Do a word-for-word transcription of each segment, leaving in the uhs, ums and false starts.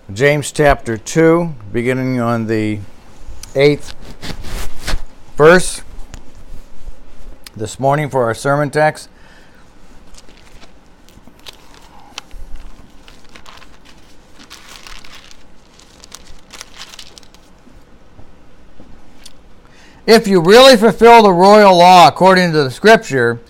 James chapter two, beginning on the eighth verse this morning for our sermon text. If you really fulfill the royal law according to the Scripture,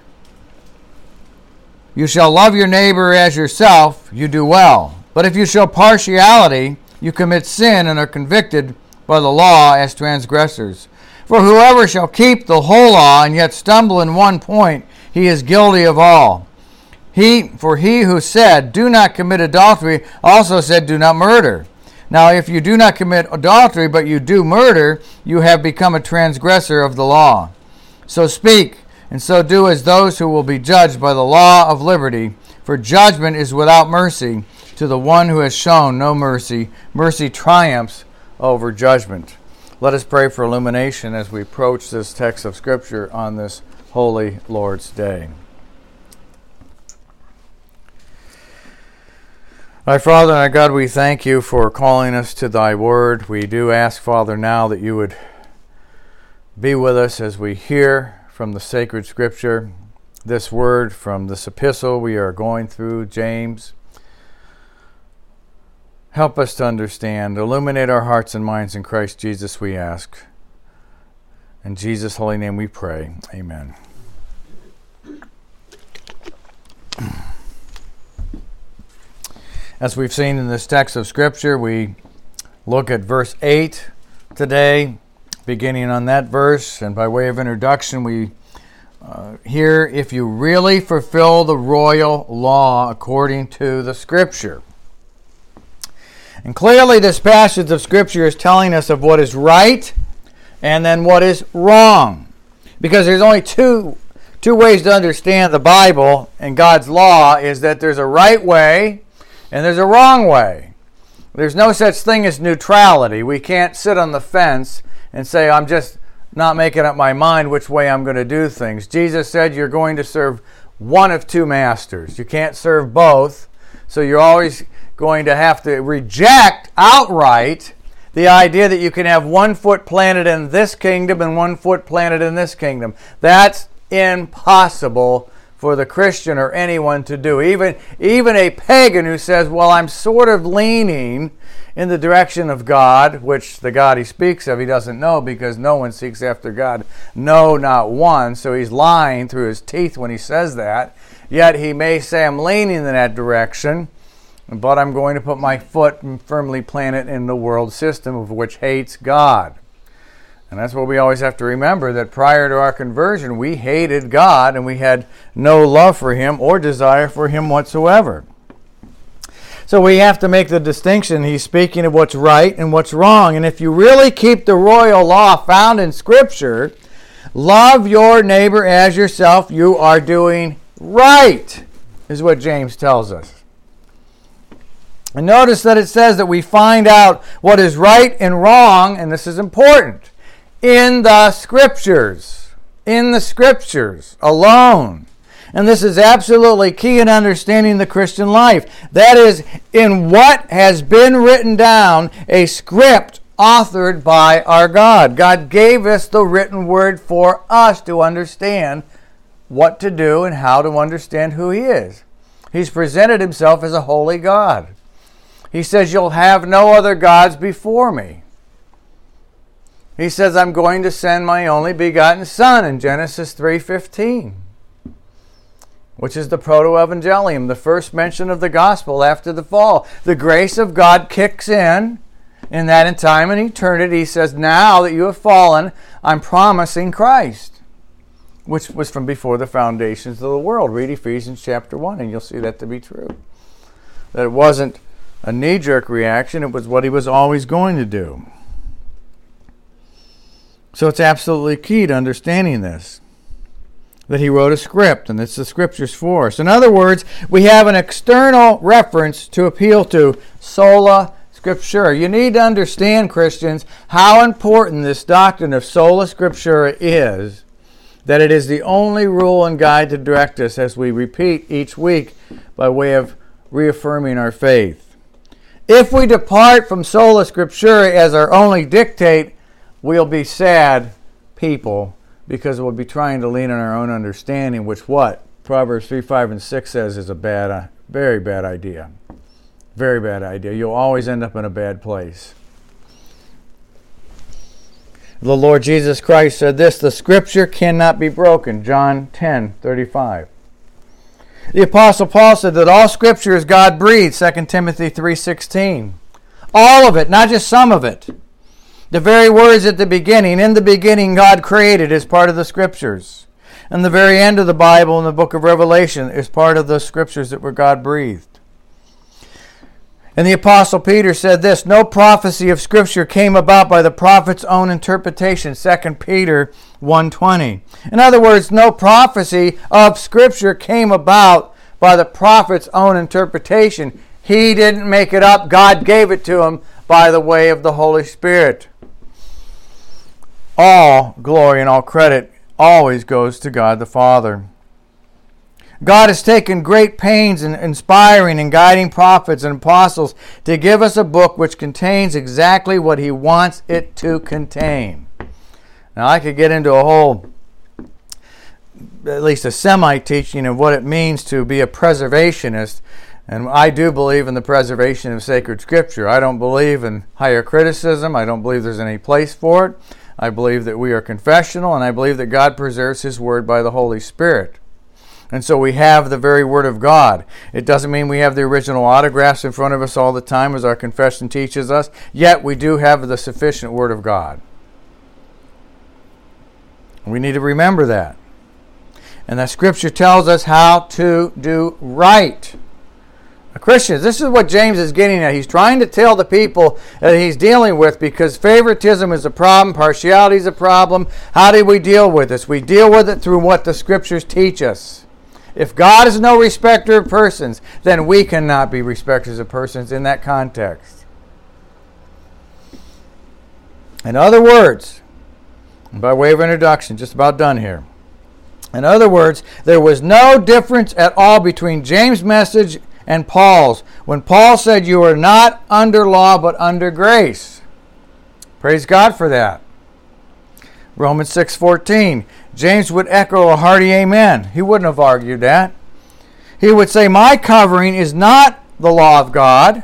you shall love your neighbor as yourself, you do well. But if you show partiality, you commit sin and are convicted by the law as transgressors. For whoever shall keep the whole law and yet stumble in one point, he is guilty of all. He, for he who said, "Do not commit adultery," also said, "Do not murder." Now if you do not commit adultery, but you do murder, you have become a transgressor of the law. So speak, and so do as those who will be judged by the law of liberty. For judgment is without mercy to the one who has shown no mercy. Mercy triumphs over judgment. Let us pray for illumination as we approach this text of Scripture on this holy Lord's Day. Our Father and our God, we thank you for calling us to thy word. We do ask, Father, now that you would be with us as we hear from the sacred Scripture this word from this epistle we are going through, James. Help us to understand. Illuminate our hearts and minds in Christ Jesus, we ask. In Jesus' holy name we pray. Amen. As we've seen in this text of Scripture, we look at verse eight today, beginning on that verse. And by way of introduction, we uh, hear, if you really fulfill the royal law according to the Scripture. And clearly this passage of Scripture is telling us of what is right and then what is wrong. Because there's only two, two ways to understand the Bible and God's law, is that there's a right way and there's a wrong way. There's no such thing as neutrality. We can't sit on the fence and say, I'm just not making up my mind which way I'm going to do things. Jesus said you're going to serve one of two masters. You can't serve both, so you're always going to have to reject outright the idea that you can have one foot planted in this kingdom and one foot planted in this kingdom. That's impossible for the Christian or anyone to do. Even, even a pagan who says, well, I'm sort of leaning in the direction of God, which the God he speaks of he doesn't know, because no one seeks after God. No, not one. So he's lying through his teeth when he says that. Yet he may say, I'm leaning in that direction, but I'm going to put my foot firmly planted in the world system of which hates God. And that's what we always have to remember, that prior to our conversion, we hated God and we had no love for him or desire for him whatsoever. So we have to make the distinction. He's speaking of what's right and what's wrong. And if you really keep the royal law found in Scripture, love your neighbor as yourself, you are doing right, is what James tells us. And notice that it says that we find out what is right and wrong, and this is important, in the Scriptures. In the Scriptures alone. And this is absolutely key in understanding the Christian life. That is, in what has been written down, a script authored by our God. God gave us the written word for us to understand what to do and how to understand who he is. He's presented himself as a holy God. He says, you'll have no other gods before me. He says, I'm going to send my only begotten Son in Genesis three fifteen, which is the proto-evangelium, the first mention of the gospel after the fall. The grace of God kicks in, in that in time and eternity, he says, now that you have fallen, I'm promising Christ, which was from before the foundations of the world. Read Ephesians chapter one, and you'll see that to be true. That it wasn't a knee-jerk reaction, it was what he was always going to do. So it's absolutely key to understanding this, that he wrote a script, and it's the Scriptures for us. In other words, we have an external reference to appeal to, sola scriptura. You need to understand, Christians, how important this doctrine of sola scriptura is, that it is the only rule and guide to direct us as we repeat each week by way of reaffirming our faith. If we depart from sola scriptura as our only dictate, we'll be sad people because we'll be trying to lean on our own understanding, which what? Proverbs three, five, and six says is a bad, uh, very bad idea. Very bad idea. You'll always end up in a bad place. The Lord Jesus Christ said this, the scripture cannot be broken. John ten, thirty-five. The Apostle Paul said that all scripture is God-breathed. Second Timothy three, sixteen. All of it, not just some of it. The very words at the beginning, in the beginning God created, is part of the scriptures. And the very end of the Bible in the book of Revelation is part of the scriptures that were God-breathed. And the Apostle Peter said this, no prophecy of Scripture came about by the prophet's own interpretation, Second Peter one twenty. In other words, no prophecy of Scripture came about by the prophet's own interpretation. He didn't make it up. God gave it to him by the way of the Holy Spirit. All glory and all credit always goes to God the Father. God has taken great pains in inspiring and guiding prophets and apostles to give us a book which contains exactly what he wants it to contain. Now, I could get into a whole, at least a semi-teaching of what it means to be a preservationist, and I do believe in the preservation of sacred scripture. I don't believe in higher criticism. I don't believe there's any place for it. I believe that we are confessional, and I believe that God preserves his word by the Holy Spirit. And so we have the very Word of God. It doesn't mean we have the original autographs in front of us all the time as our confession teaches us, yet we do have the sufficient Word of God. We need to remember that. And that Scripture tells us how to do right. Christians, this is what James is getting at. He's trying to tell the people that he's dealing with, because favoritism is a problem, partiality is a problem. How do we deal with this? We deal with it through what the Scriptures teach us. If God is no respecter of persons, then we cannot be respecters of persons in that context. In other words, by way of introduction, just about done here. In other words, there was no difference at all between James' message and Paul's when Paul said you are not under law but under grace. Praise God for that. Romans six fourteen. James would echo a hearty amen. He wouldn't have argued that. He would say, my covering is not the law of God.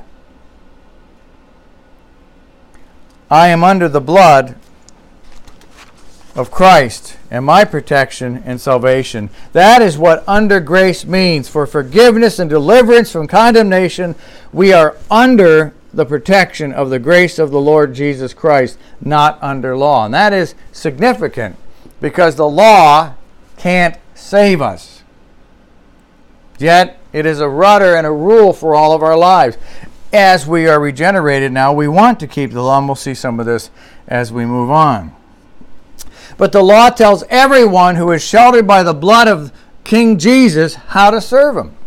I am under the blood of Christ and my protection and salvation. That is what under grace means. For forgiveness and deliverance from condemnation, we are under the protection of the grace of the Lord Jesus Christ, not under law. And that is significant, because the law can't save us. Yet, it is a rudder and a rule for all of our lives. As we are regenerated now, we want to keep the law, and we'll see some of this as we move on. But the law tells everyone who is sheltered by the blood of King Jesus how to serve him.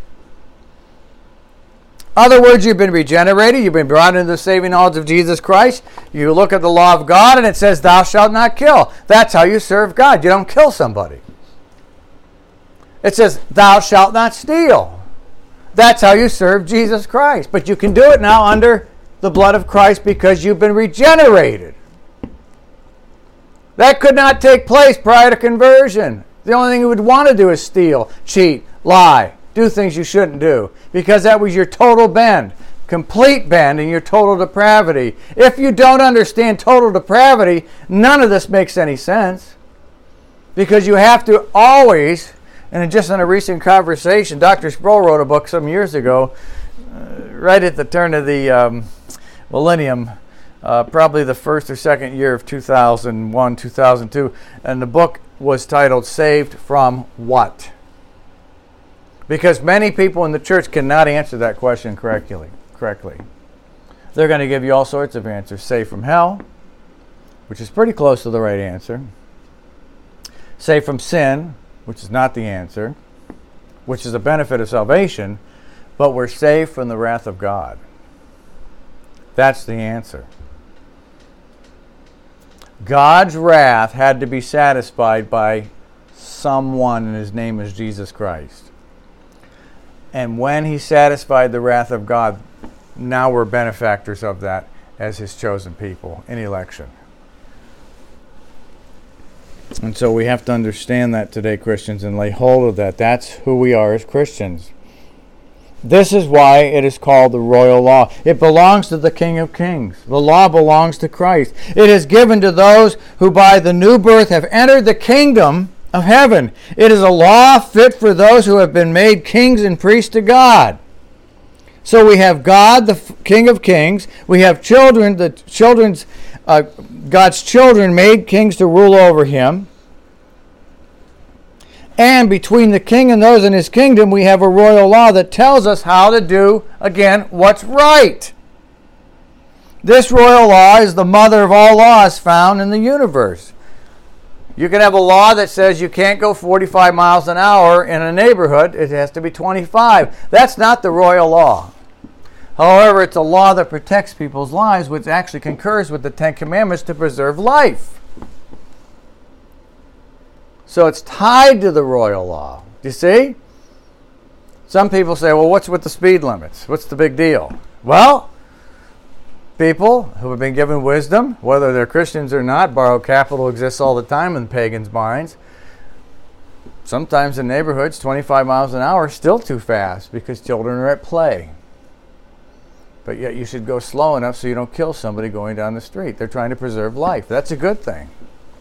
In other words, you've been regenerated, you've been brought into the saving knowledge of Jesus Christ. You look at the law of God and it says, thou shalt not kill. That's how you serve God. You don't kill somebody. It says, thou shalt not steal. That's how you serve Jesus Christ. But you can do it now under the blood of Christ because you've been regenerated. That could not take place prior to conversion. The only thing you would want to do is steal, cheat, lie, do things you shouldn't do, because that was your total bend, complete bend in your total depravity. If you don't understand total depravity, none of this makes any sense, because you have to always, and just in a recent conversation, Doctor Sproul wrote a book some years ago, uh, right at the turn of the um, millennium, uh, probably the first or second year of two thousand one, two thousand two, and the book was titled Saved from What? Because many people in the church cannot answer that question correctly. correctly. They're going to give you all sorts of answers. Saved from hell, which is pretty close to the right answer. Saved from sin, which is not the answer, which is a benefit of salvation, but we're saved from the wrath of God. That's the answer. God's wrath had to be satisfied by someone, and his name is Jesus Christ. And when he satisfied the wrath of God, now we're benefactors of that as his chosen people in election. And so we have to understand that today, Christians, and lay hold of that. That's who we are as Christians. This is why it is called the royal law. It belongs to the King of Kings. The law belongs to Christ. It is given to those who by the new birth have entered the kingdom of heaven. It is a law fit for those who have been made kings and priests to God. So we have God, the King of Kings. We have children, the children's, uh, God's children made kings to rule over him. And between the king and those in his kingdom, we have a royal law that tells us how to do, again, what's right. This royal law is the mother of all laws found in the universe. You can have a law that says you can't go forty-five miles an hour in a neighborhood. It has to be twenty-five. That's not the royal law. However, it's a law that protects people's lives, which actually concurs with the Ten Commandments to preserve life. So it's tied to the royal law. Do you see? Some people say, well, what's with the speed limits? What's the big deal? Well, people who have been given wisdom, whether they're Christians or not, borrowed capital exists all the time in pagans' minds. Sometimes in neighborhoods, twenty-five miles an hour is still too fast because children are at play. But yet you should go slow enough so you don't kill somebody going down the street. They're trying to preserve life. That's a good thing.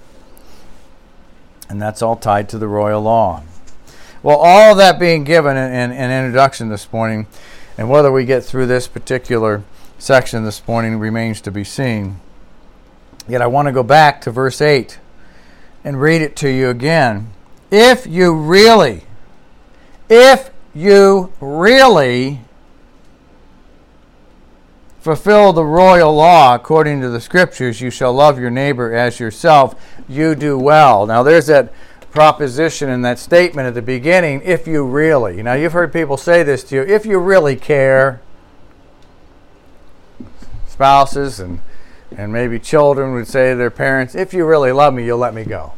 And that's all tied to the royal law. Well, all of that being given in an introduction this morning, and whether we get through this particular section this morning remains to be seen. Yet I want to go back to verse eight and read it to you again. If you really, if you really fulfill the royal law according to the scriptures, you shall love your neighbor as yourself, you do well. Now there's that proposition in that statement at the beginning, if you really. Now you've heard people say this to you, if you really care. Spouses and, and maybe children would say to their parents, if you really love me, you'll let me go.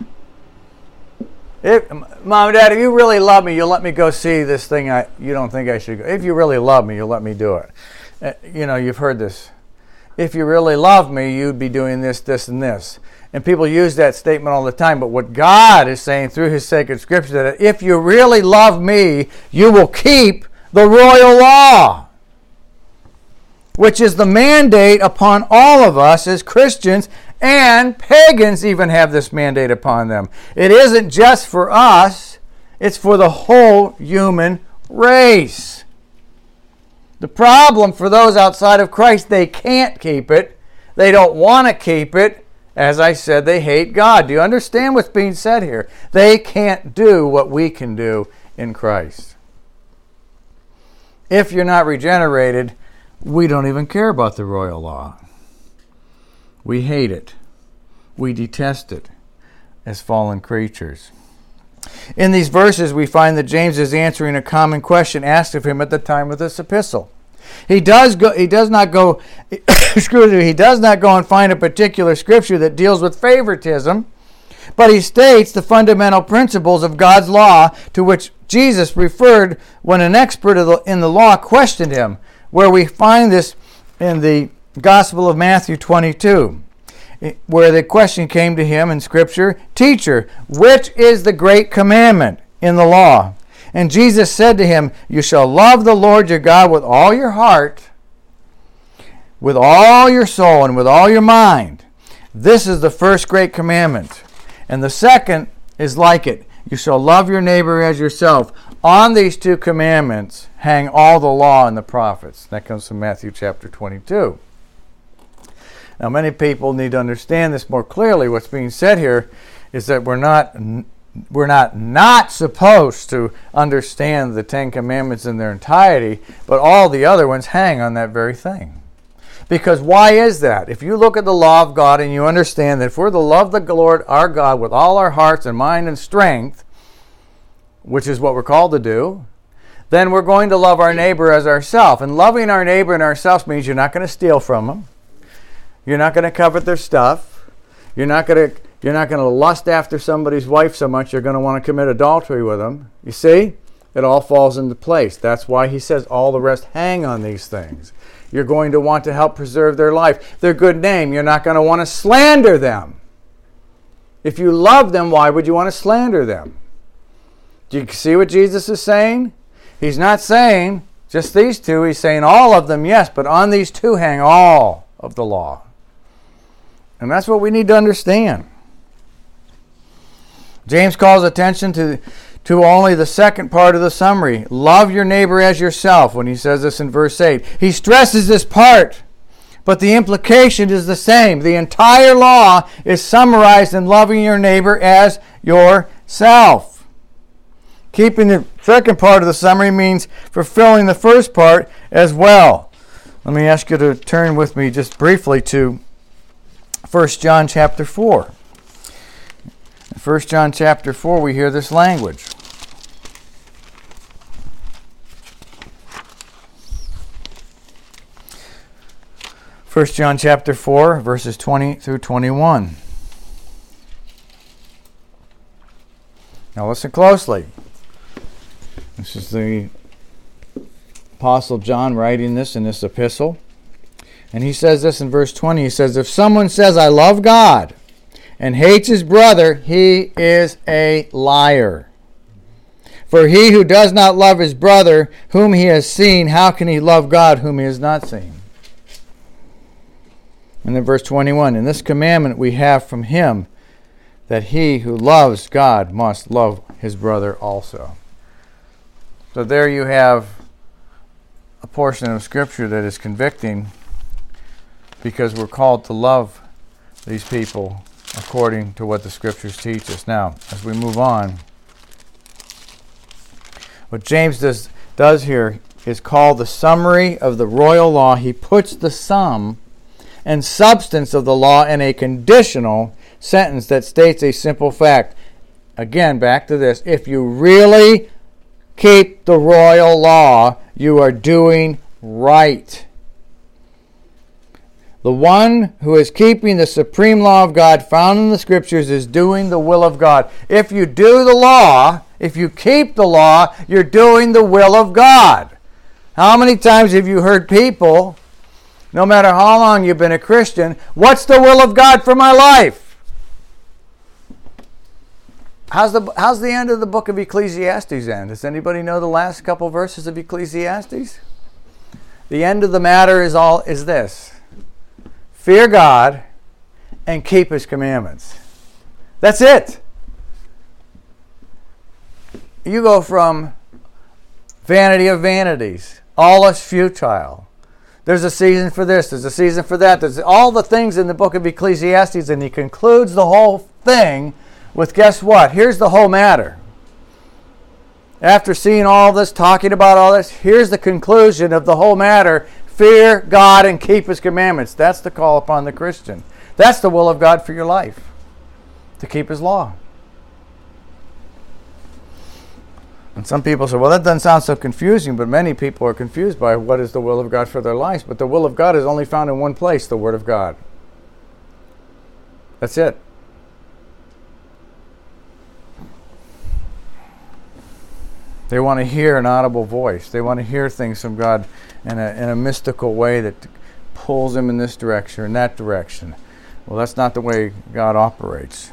If, Mom and Dad, if you really love me, you'll let me go see this thing I you don't think I should go. If you really love me, you'll let me do it. Uh, you know, you've heard this. If you really love me, you'd be doing this, this, and this. And people use that statement all the time. But what God is saying through his sacred scripture, that if you really love me, you will keep the royal law, which is the mandate upon all of us as Christians, and pagans even have this mandate upon them. It isn't just for us, it's for the whole human race. The problem for those outside of Christ, they can't keep it. They don't want to keep it. As I said, they hate God. Do you understand what's being said here? They can't do what we can do in Christ. If you're not regenerated, we don't even care about the royal law. We hate it. We detest it as fallen creatures. In these verses, we find that James is answering a common question asked of him at the time of this epistle. He does go. He does not go. excuse me. He does not go and find a particular scripture that deals with favoritism, but he states the fundamental principles of God's law to which Jesus referred when an expert in the law questioned him. Where we find this in the Gospel of Matthew twenty-two. Where the question came to him in Scripture, Teacher, which is the great commandment in the law? And Jesus said to him, You shall love the Lord your God with all your heart, with all your soul, and with all your mind. This is the first great commandment. And the second is like it. You shall love your neighbor as yourself. On these two commandments hang all the law and the prophets. That comes from Matthew chapter twenty-two. Now, many people need to understand this more clearly. What's being said here is that we're not we're not not supposed to understand the Ten Commandments in their entirety, but all the other ones hang on that very thing. Because why is that? If you look at the law of God and you understand that if we're to love the Lord our God with all our hearts and mind and strength, which is what we're called to do, then we're going to love our neighbor as ourselves. And loving our neighbor and ourselves means you're not going to steal from them. You're not going to covet their stuff. You're not going to you're not going to lust after somebody's wife so much you're going to want to commit adultery with them. You see? it all falls into place. That's why he says all the rest hang on these things. You're going to want to help preserve their life, their good name. You're not going to want to slander them. If you love them, why would you want to slander them? Do you see what Jesus is saying? He's not saying just these two. He's saying all of them, yes, but on these two hang all of the law. And that's what we need to understand. James calls attention to, to only the second part of the summary. Love your neighbor as yourself, when he says this in verse eight. He stresses this part, but the implication is the same. The entire law is summarized in loving your neighbor as yourself. Keeping the second part of the summary means fulfilling the first part as well. Let me ask you to turn with me just briefly to First John chapter four. In First John chapter four, we hear this language. First John chapter four, verses twenty through twenty-one. Now listen closely. This is the Apostle John writing this in this epistle. And he says this in verse twenty. He says, if someone says, I love God, and hates his brother, he is a liar. For he who does not love his brother, whom he has seen, how can he love God, whom he has not seen? And then verse twenty-one, in this commandment we have from him, that he who loves God must love his brother also. So there you have a portion of Scripture that is convicting, because we're called to love these people according to what the Scriptures teach us. Now, as we move on, what James does, does here is called the summary of the royal law. He puts the sum and substance of the law in a conditional sentence that states a simple fact. Again, back to this. If you really keep the royal law, you are doing right. The one who is keeping the supreme law of God found in the Scriptures is doing the will of God. If you do the law, if you keep the law, you're doing the will of God. How many times have you heard people, no matter how long you've been a Christian, what's the will of God for my life? How's the, how's the end of the book of Ecclesiastes end? Does anybody know the last couple verses of Ecclesiastes? The end of the matter is all is this. Fear God and keep His commandments. That's it. You go from vanity of vanities. All is futile. There's a season for this. There's a season for that. There's all the things in the book of Ecclesiastes, and he concludes the whole thing with, guess what? Here's the whole matter. After seeing all this, talking about all this, here's the conclusion of the whole matter. Fear God and keep His commandments. That's the call upon the Christian. That's the will of God for your life. To keep His law. And some people say, well, that doesn't sound so confusing, but many people are confused by what is the will of God for their lives. But the will of God is only found in one place, the Word of God. That's it. They want to hear an audible voice. They want to hear things from God in a, in a mystical way that pulls them in this direction or in that direction. Well, that's not the way God operates.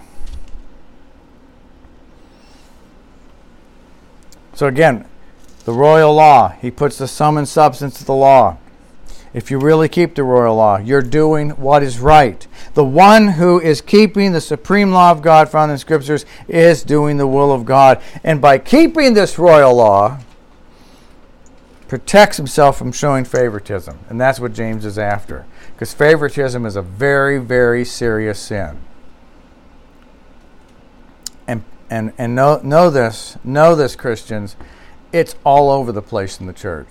So again, the royal law, he puts the sum and substance of the law. If you really keep the royal law, you're doing what is right. The one who is keeping the supreme law of God found in Scriptures is doing the will of God. And by keeping this royal law, protects himself from showing favoritism. And that's what James is after. Because favoritism is a very, very serious sin. And and and know, know this, know this, Christians, it's all over the place in the church.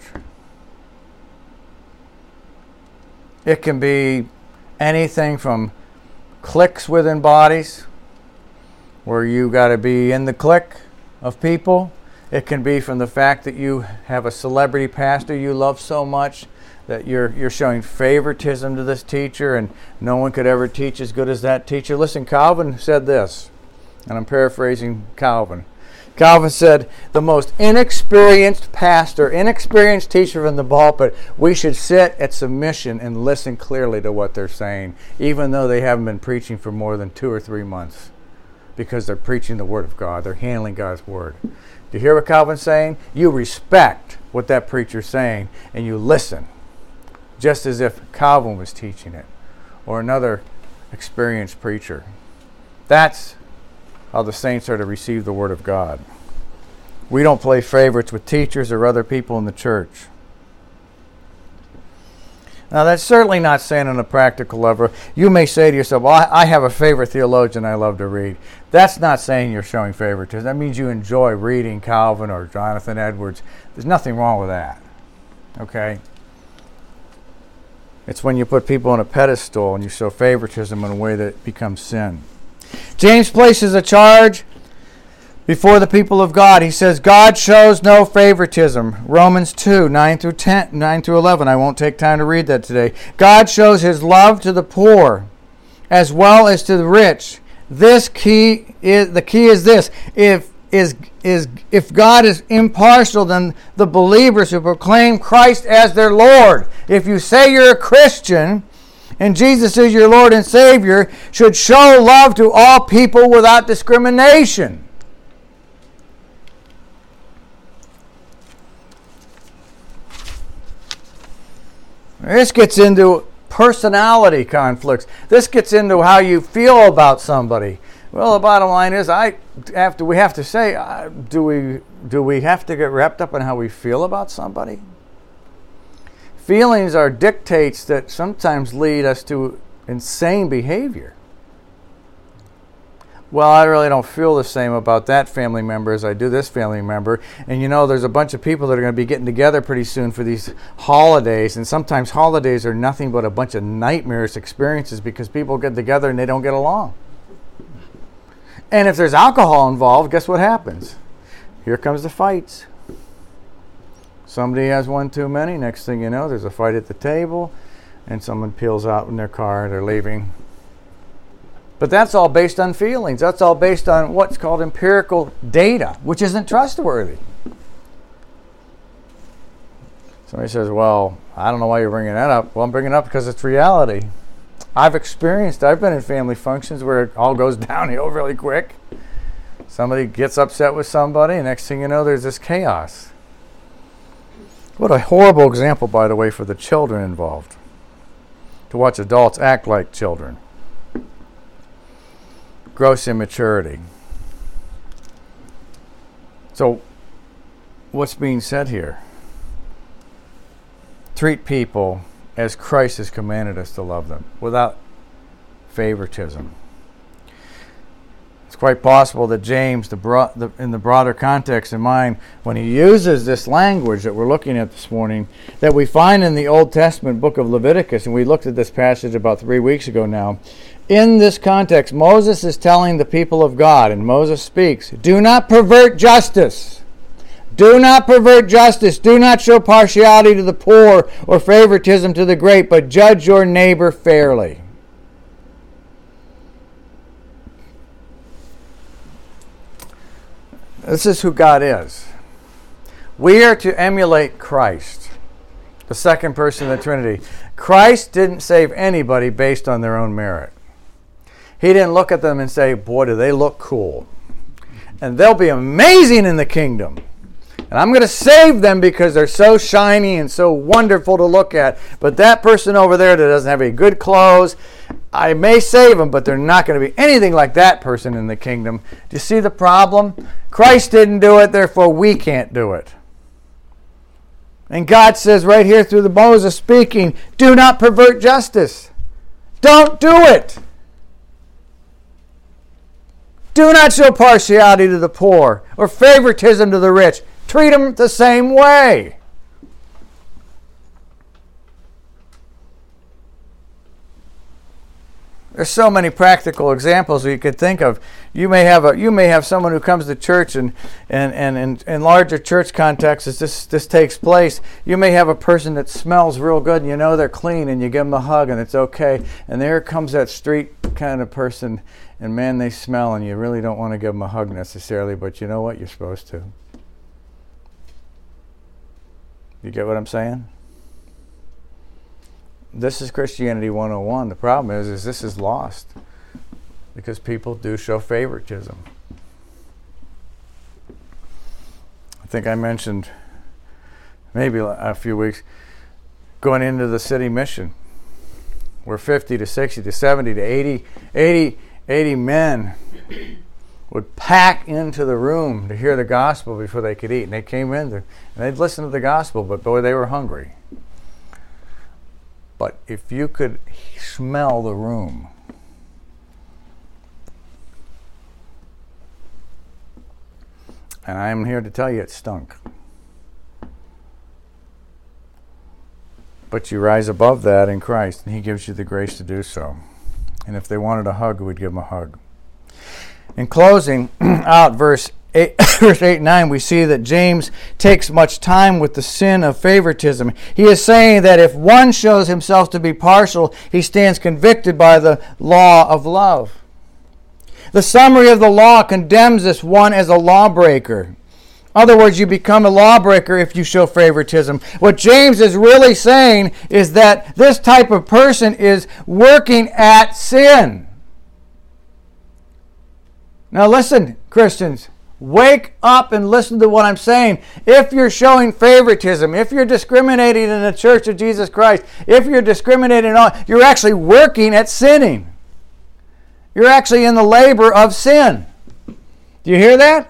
It can be anything from cliques within bodies, where you got to be in the clique of people. It can be from the fact that you have a celebrity pastor you love so much that you're you're showing favoritism to this teacher, and no one could ever teach as good as that teacher. Listen, Calvin said this, and I'm paraphrasing Calvin. Calvin said, the most inexperienced pastor, inexperienced teacher in the pulpit, we should sit at submission and listen clearly to what they're saying, even though they haven't been preaching for more than two or three months, because they're preaching the Word of God. They're handling God's Word. Do you hear what Calvin's saying? You respect what that preacher's saying, and you listen, just as if Calvin was teaching it, or another experienced preacher. That's how the saints are to receive the Word of God. We don't play favorites with teachers or other people in the church. Now, that's certainly not saying on a practical level. You may say to yourself, well, I have a favorite theologian I love to read. That's not saying you're showing favoritism. That means you enjoy reading Calvin or Jonathan Edwards. There's nothing wrong with that. Okay? It's when you put people on a pedestal and you show favoritism in a way that becomes sin. James places a charge before the people of God. He says, God shows no favoritism. Romans two, nine through ten, nine through eleven. I won't take time to read that today. God shows his love to the poor as well as to the rich. This key is the key is this. If is is if God is impartial, then the believers who proclaim Christ as their Lord, if you say you're a Christian and Jesus is your Lord and Savior, should show love to all people without discrimination. This gets into personality conflicts. This gets into how you feel about somebody. Well, the bottom line is, I have to. We have to say, uh, do we do we have to get wrapped up in how we feel about somebody? Feelings are dictates that sometimes lead us to insane behavior. Well, I really don't feel the same about that family member as I do this family member. And you know, there's a bunch of people that are going to be getting together pretty soon for these holidays. And sometimes holidays are nothing but a bunch of nightmares experiences because people get together and they don't get along. And if there's alcohol involved, guess what happens? Here comes the fights. Somebody has one too many. Next thing you know, there's a fight at the table, and someone peels out in their car and they're leaving. But that's all based on feelings. That's all based on what's called empirical data, which isn't trustworthy. Somebody says, well, I don't know why you're bringing that up. Well, I'm bringing it up because it's reality. I've experienced, I've been in family functions where it all goes downhill really quick. Somebody gets upset with somebody, and next thing you know, there's this chaos. What a horrible example, by the way, for the children involved. To watch adults act like children. Gross immaturity. So, what's being said here? Treat people as Christ has commanded us to love them, without favoritism. It's quite possible that James, the bro- the, in the broader context in mind, when he uses this language that we're looking at this morning, that we find in the Old Testament book of Leviticus, and we looked at this passage about three weeks ago now. In this context, Moses is telling the people of God, and Moses speaks, do not pervert justice. Do not pervert justice. Do not show partiality to the poor or favoritism to the great, but judge your neighbor fairly. This is who God is. We are to emulate Christ, the second person of the Trinity. Christ didn't save anybody based on their own merit. He didn't look at them and say, boy, do they look cool. And they'll be amazing in the kingdom. And I'm going to save them because they're so shiny and so wonderful to look at. But that person over there that doesn't have any good clothes, I may save them, but they're not going to be anything like that person in the kingdom. Do you see the problem? Christ didn't do it, therefore we can't do it. And God says right here through the Moses speaking, do not pervert justice. Don't do it. Do not show partiality to the poor or favoritism to the rich. Treat them the same way. There's so many practical examples you could think of. You may have a you may have someone who comes to church, and and and in, in larger church contexts, as this this takes place, you may have a person that smells real good, and you know they're clean, and you give them a hug, and it's okay. And there comes that street kind of person, and man, they smell, and you really don't want to give them a hug necessarily, but you know what? You're supposed to. You get what I'm saying? This is Christianity one oh one. The problem is, is this is lost because people do show favoritism. I think I mentioned maybe a few weeks going into the city mission where fifty to sixty to seventy to eighty, eighty, eighty men would pack into the room to hear the gospel before they could eat. And they came in there, and they'd listen to the gospel, but boy, they were hungry. But if you could smell the room, and I am here to tell you it stunk. But you rise above that in Christ, and He gives you the grace to do so. And if they wanted a hug, we'd give them a hug. In closing out verse eight, verse eight and nine, we see that James takes much time with the sin of favoritism. He is saying that if one shows himself to be partial, he stands convicted by the law of love. The summary of the law condemns this one as a lawbreaker. In other words, you become a lawbreaker if you show favoritism. What James is really saying is that this type of person is working at sin. Now listen, Christians, wake up and listen to what I'm saying. If you're showing favoritism, if you're discriminating in the Church of Jesus Christ, if you're discriminating on, you're actually working at sinning. You're actually in the labor of sin. Do you hear that?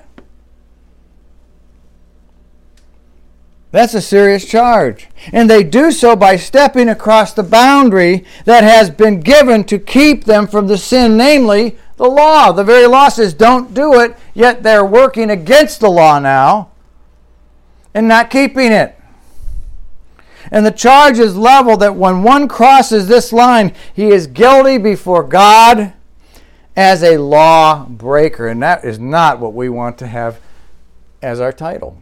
That's a serious charge. And they do so by stepping across the boundary that has been given to keep them from the sin, namely the law. The very law says don't do it, yet they're working against the law now and not keeping it. And the charge is leveled that when one crosses this line, he is guilty before God as a law breaker. And that is not what we want to have as our title.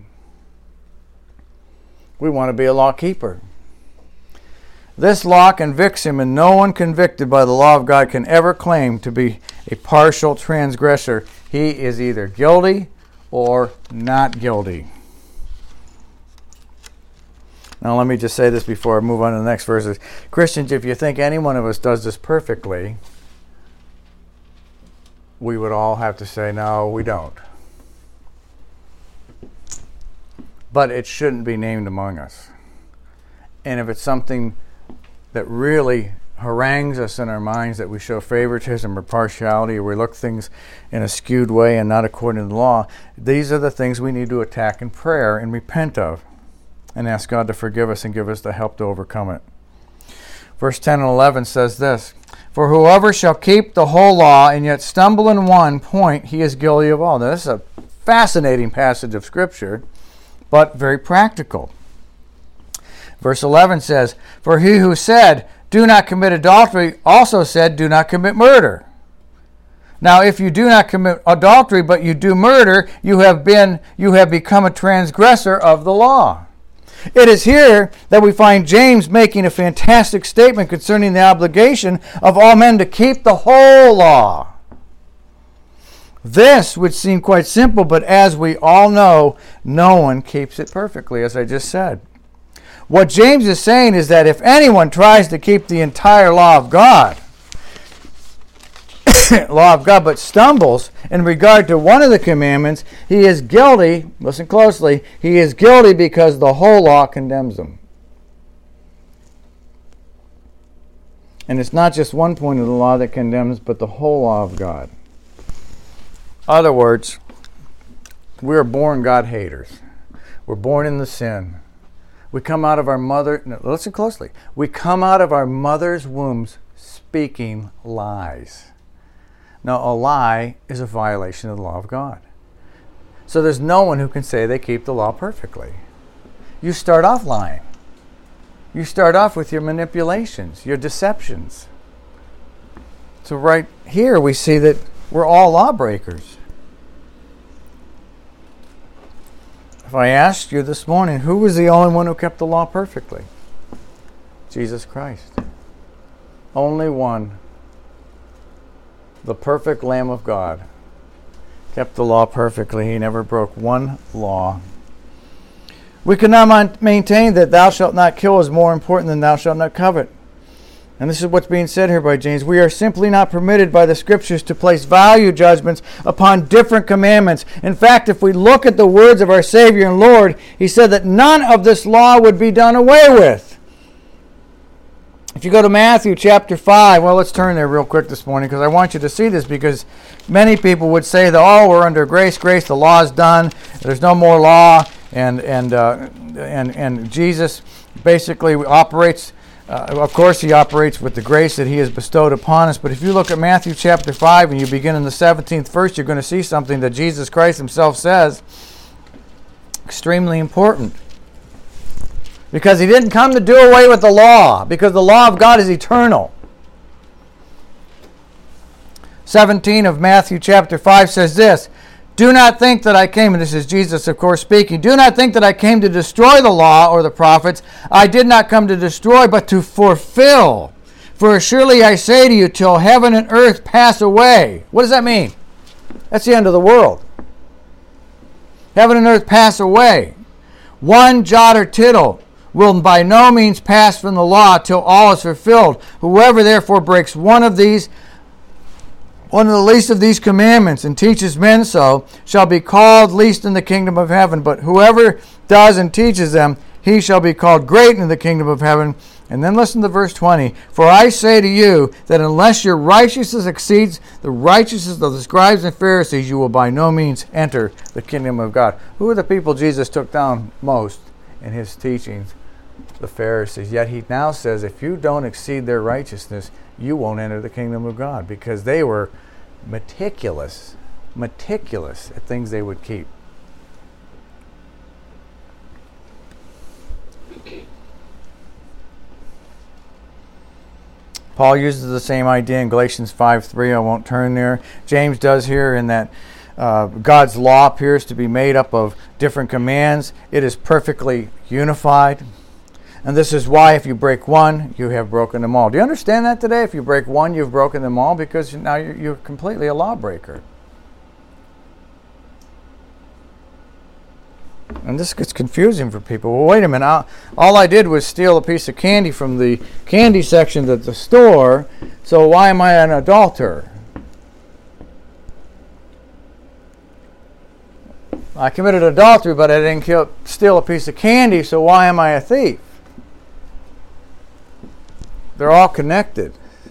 We want to be a law keeper. This law convicts him, and no one convicted by the law of God can ever claim to be a partial transgressor. He is either guilty or not guilty. Now let me just say this before I move on to the next verses. Christians, if you think any one of us does this perfectly, we would all have to say, no, we don't. But it shouldn't be named among us. And if it's something that really harangues us in our minds, that we show favoritism or partiality, or we look things in a skewed way and not according to the law, these are the things we need to attack in prayer and repent of and ask God to forgive us and give us the help to overcome it. Verse ten and eleven says this, "For whoever shall keep the whole law and yet stumble in one point, he is guilty of all." Now, this is a fascinating passage of Scripture, but very practical. Verse eleven says, "For he who said, 'Do not commit adultery,' also said, 'Do not commit murder.' Now, if you do not commit adultery, but you do murder, you have been, you have become a transgressor of the law." It is here that we find James making a fantastic statement concerning the obligation of all men to keep the whole law. This would seem quite simple, but as we all know, no one keeps it perfectly, as I just said. What James is saying is that if anyone tries to keep the entire law of God, law of God, but stumbles in regard to one of the commandments, he is guilty, listen closely, he is guilty because the whole law condemns him. And it's not just one point of the law that condemns, but the whole law of God. In other words, we are born God haters. We're born in the sin. We come out of our mother, no, listen closely, we come out of our mother's wombs speaking lies. Now, a lie is a violation of the law of God. So there's no one who can say they keep the law perfectly. You start off lying. You start off with your manipulations, your deceptions. So right here we see that we're all lawbreakers. If I asked you this morning, who was the only one who kept the law perfectly? Jesus Christ. Only one. The perfect Lamb of God. Kept the law perfectly. He never broke one law. We cannot maintain that thou shalt not kill is more important than thou shalt not covet. And this is what's being said here by James. We are simply not permitted by the Scriptures to place value judgments upon different commandments. In fact, if we look at the words of our Savior and Lord, He said that none of this law would be done away with. If you go to Matthew chapter five, well, let's turn there real quick this morning because I want you to see this, because many people would say that, oh, we're under grace, grace, the law is done, there's no more law, and and uh, and and Jesus basically operates. Uh, of course, He operates with the grace that He has bestowed upon us. But if you look at Matthew chapter five and you begin in the seventeenth verse, you're going to see something that Jesus Christ Himself says extremely important. Because He didn't come to do away with the law, because the law of God is eternal. seventeen of Matthew chapter five says this, do not think that I came, and this is Jesus, of course, speaking, do not think that I came to destroy the law or the prophets. I did not come to destroy, but to fulfill. For surely I say to you, till heaven and earth pass away. What does that mean? That's the end of the world. Heaven and earth pass away. One jot or tittle will by no means pass from the law till all is fulfilled. Whoever therefore breaks one of these, one of the least of these commandments, and teaches men so, shall be called least in the kingdom of heaven. But whoever does and teaches them, he shall be called great in the kingdom of heaven. And then listen to verse twenty. For I say to you that unless your righteousness exceeds the righteousness of the scribes and Pharisees, you will by no means enter the kingdom of God. Who are the people Jesus took down most in His teachings? The Pharisees. Yet He now says, if you don't exceed their righteousness, you won't enter the kingdom of God, because they were meticulous, meticulous at things they would keep. Paul uses the same idea in Galatians five three. I won't turn there. James does here, in that uh, God's law appears to be made up of different commands. It is perfectly unified. And this is why if you break one, you have broken them all. Do you understand that today? If you break one, you've broken them all, because now you're, you're completely a lawbreaker. And this gets confusing for people. Well, wait a minute. I'll, all I did was steal a piece of candy from the candy section at the store, so why am I an adulterer? I committed adultery, but I didn't kill, steal a piece of candy, so why am I a thief? They're all connected.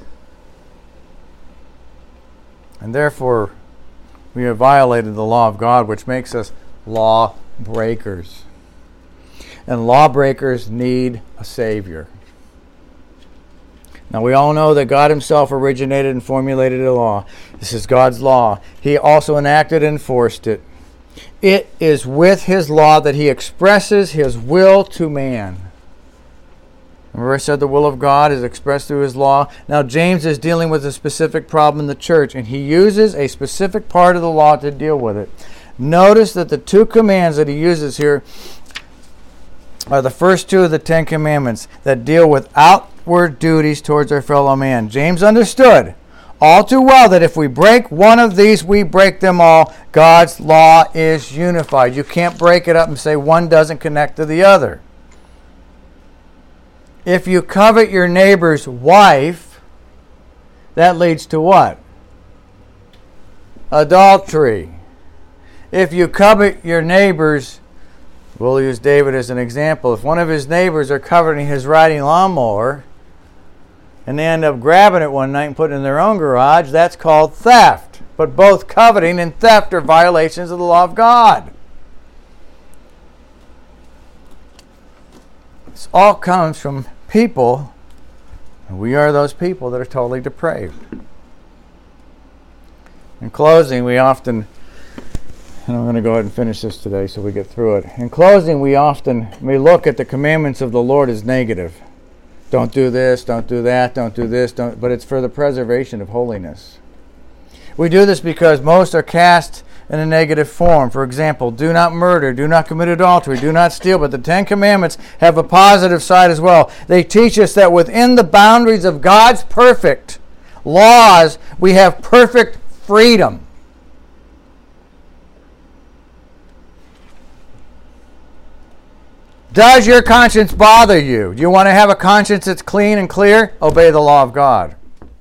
And therefore, we have violated the law of God, which makes us law breakers. And lawbreakers need a Savior. Now, we all know that God Himself originated and formulated a law. This is God's law. He also enacted and enforced it. It is with His law that He expresses His will to man. Remember I said the will of God is expressed through His law? Now James is dealing with a specific problem in the church, and he uses a specific part of the law to deal with it. Notice that the two commands that he uses here are the first two of the Ten Commandments that deal with outward duties towards our fellow man. James understood all too well that if we break one of these, we break them all. God's law is unified. You can't break it up and say one doesn't connect to the other. If you covet your neighbor's wife, that leads to what? Adultery. If you covet your neighbor's, we'll use David as an example. If one of his neighbors are coveting his riding lawnmower and they end up grabbing it one night and putting it in their own garage, that's called theft. But both coveting and theft are violations of the law of God. This all comes from people, and we are those people that are totally depraved. In closing, we often, and I'm going to go ahead and finish this today so we get through it. In closing, we often may look at the commandments of the Lord as negative. Don't do this, don't do that, don't do this, don't, but it's for the preservation of holiness. We do this because most are cast in a negative form. For example, do not murder, do not commit adultery, do not steal. But the Ten Commandments have a positive side as well. They teach us that within the boundaries of God's perfect laws, we have perfect freedom. Does your conscience bother you? Do you want to have a conscience that's clean and clear? Obey the law of God.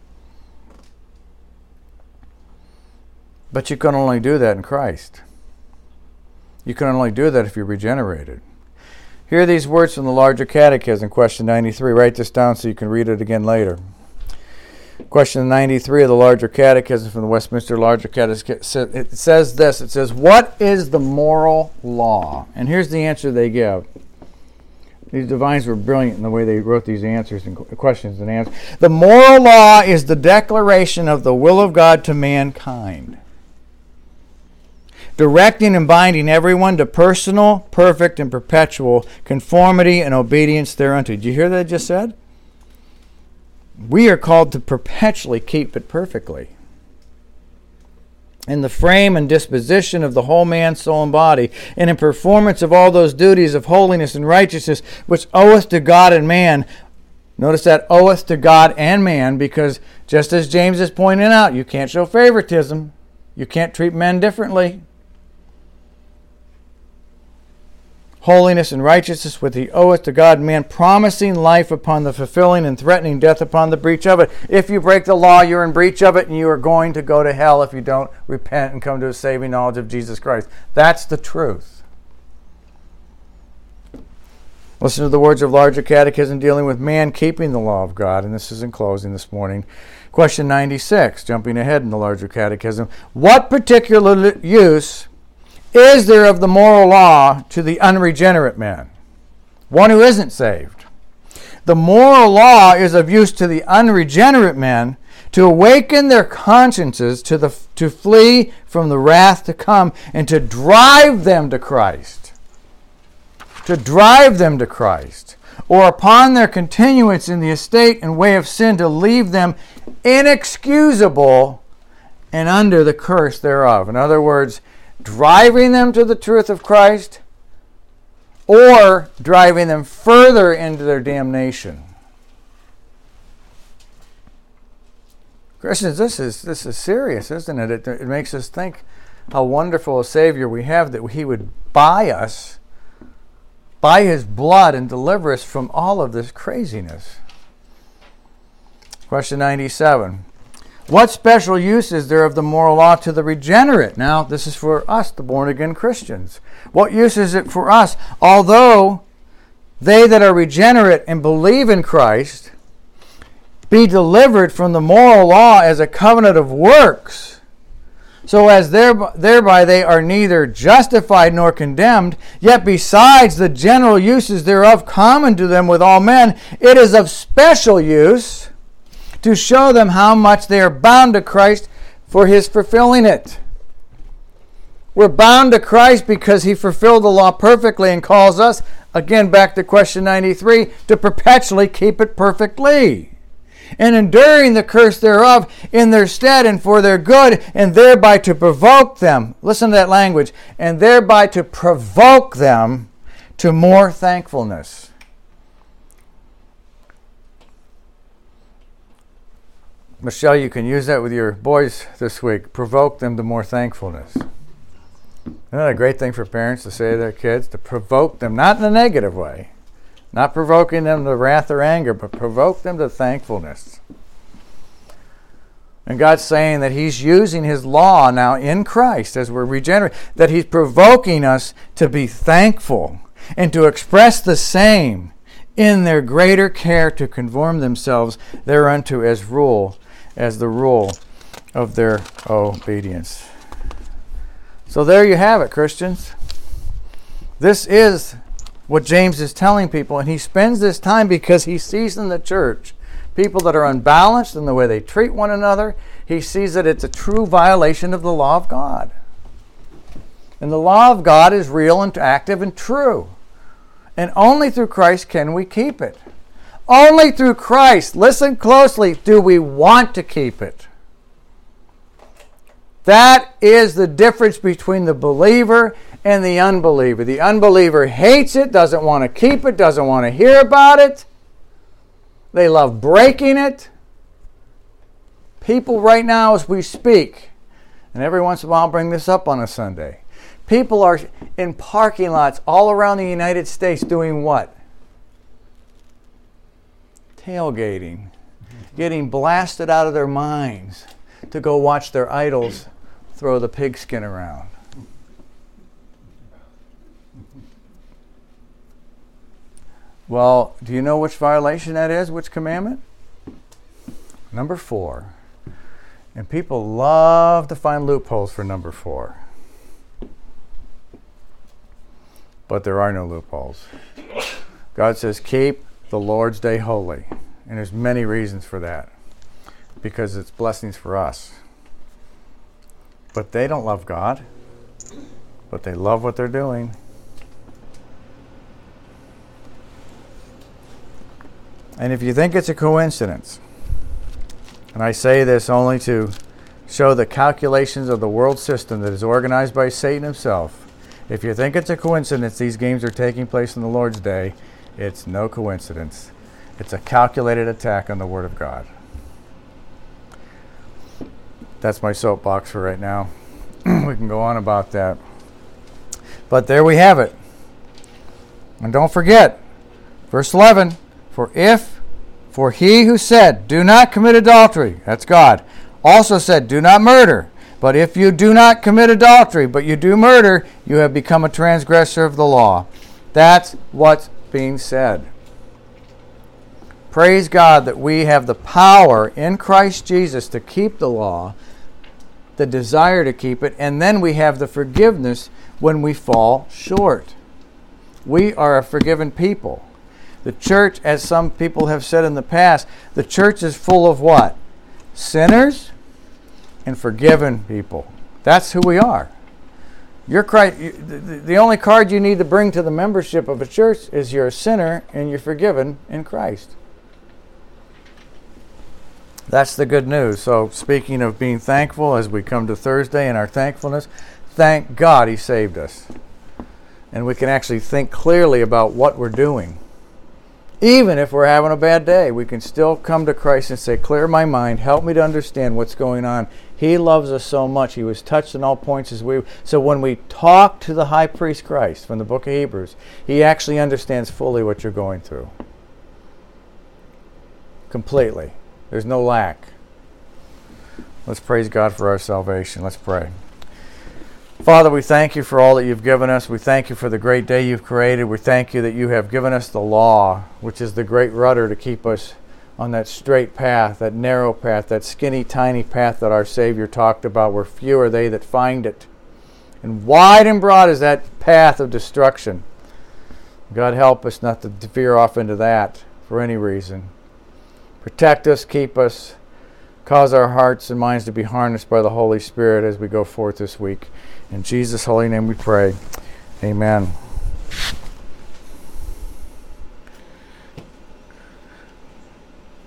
But you can only do that in Christ. You can only do that if you're regenerated. Hear these words from the Larger Catechism, question ninety-three. Write this down so you can read it again later. Question ninety-three of the Larger Catechism from the Westminster Larger Catechism. It says this. It says, what is the moral law? And here's the answer they give. These divines were brilliant in the way they wrote these answers and questions and answers. The moral law is the declaration of the will of God to mankind, directing and binding everyone to personal, perfect, and perpetual conformity and obedience thereunto. Did you hear that I just said? We are called to perpetually keep it perfectly. In the frame and disposition of the whole man, soul, and body, and in performance of all those duties of holiness and righteousness which oweth to God and man. Notice that oweth to God and man, because just as James is pointing out, you can't show favoritism. You can't treat men differently. Holiness and righteousness with the oath to God and man, promising life upon the fulfilling and threatening death upon the breach of it. If you break the law, you're in breach of it, and you are going to go to hell if you don't repent and come to a saving knowledge of Jesus Christ. That's the truth. Listen to the words of Larger Catechism dealing with man keeping the law of God, and this is in closing this morning. Question ninety-six, jumping ahead in the Larger Catechism. What particular use is there of the moral law to the unregenerate man, one who isn't saved? The moral law is of use to the unregenerate men to awaken their consciences to the to flee from the wrath to come and to drive them to Christ. To drive them to Christ. Or upon their continuance in the estate and way of sin to leave them inexcusable and under the curse thereof. In other words, driving them to the truth of Christ, or driving them further into their damnation. Christians, this is this is serious, isn't it? It, it makes us think how wonderful a Savior we have, that He would buy us, by His blood, and deliver us from all of this craziness. Question ninety-seven. What special use is there of the moral law to the regenerate? Now, this is for us, the born-again Christians. What use is it for us? Although they that are regenerate and believe in Christ be delivered from the moral law as a covenant of works, so as thereby, thereby they are neither justified nor condemned, yet besides the general uses thereof common to them with all men, it is of special use to show them how much they are bound to Christ for His fulfilling it. We're bound to Christ because He fulfilled the law perfectly and calls us, again back to question ninety-three, to perpetually keep it perfectly, and enduring the curse thereof in their stead and for their good, and thereby to provoke them, listen to that language, and thereby to provoke them to more thankfulness. Michelle, you can use that with your boys this week. Provoke them to more thankfulness. Isn't that a great thing for parents to say to their kids? To provoke them, not in a negative way. Not provoking them to wrath or anger, but provoke them to thankfulness. And God's saying that He's using His law now in Christ as we're regenerate, that He's provoking us to be thankful and to express the same in their greater care to conform themselves thereunto as rule, as the rule of their obedience. So there you have it, Christians. This is what James is telling people, and he spends this time because he sees in the church people that are unbalanced in the way they treat one another. He sees that it's a true violation of the law of God. And the law of God is real and active and true. And only through Christ can we keep it. Only through Christ, listen closely, do we want to keep it. That is the difference between the believer and the unbeliever. The unbeliever hates it, doesn't want to keep it, doesn't want to hear about it. They love breaking it. People right now as we speak, and every once in a while I'll bring this up on a Sunday, people are in parking lots all around the United States doing what? Tailgating. Getting blasted out of their minds to go watch their idols throw the pigskin around. Well, do you know which violation that is? Which commandment? Number four. And people love to find loopholes for number four. But there are no loopholes. God says, keep the Lord's Day holy. And there's many reasons for that. Because it's blessings for us. But they don't love God. But they love what they're doing. And if you think it's a coincidence, and I say this only to show the calculations of the world system that is organized by Satan himself, if you think it's a coincidence these games are taking place on the Lord's Day, it's no coincidence. It's a calculated attack on the Word of God. That's my soapbox for right now. We can go on about that. But there we have it. And don't forget, verse eleven, For if, for he who said, do not commit adultery, that's God, also said, do not murder. But if you do not commit adultery, but you do murder, you have become a transgressor of the law. That's what's being said. Praise God that we have the power in Christ Jesus to keep the law, the desire to keep it, and then we have the forgiveness when we fall short. We are a forgiven people. The church, as some people have said in the past, the church is full of what? Sinners and forgiven people. That's who we are. You're Christ, you, the, the only card you need to bring to the membership of a church is you're a sinner and you're forgiven in Christ. That's the good news. So speaking of being thankful as we come to Thursday and our thankfulness, thank God He saved us. And we can actually think clearly about what we're doing. Even if we're having a bad day, we can still come to Christ and say, clear my mind, help me to understand what's going on. He loves us so much. He was touched in all points as we. So when we talk to the high priest Christ from the book of Hebrews, he actually understands fully what you're going through. Completely. There's no lack. Let's praise God for our salvation. Let's pray. Father, we thank you for all that you've given us. We thank you for the great day you've created. We thank you that you have given us the law, which is the great rudder to keep us on that straight path, that narrow path, that skinny, tiny path that our Savior talked about, where few are they that find it. And wide and broad is that path of destruction. God, help us not to veer off into that for any reason. Protect us, keep us, cause our hearts and minds to be harnessed by the Holy Spirit as we go forth this week. In Jesus' holy name we pray. Amen.